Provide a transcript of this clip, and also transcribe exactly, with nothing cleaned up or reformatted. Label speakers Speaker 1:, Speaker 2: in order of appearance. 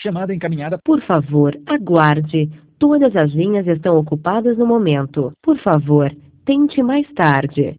Speaker 1: Chamada encaminhada.
Speaker 2: Por favor, aguarde. Todas as linhas estão ocupadas no momento. Por favor, tente mais tarde.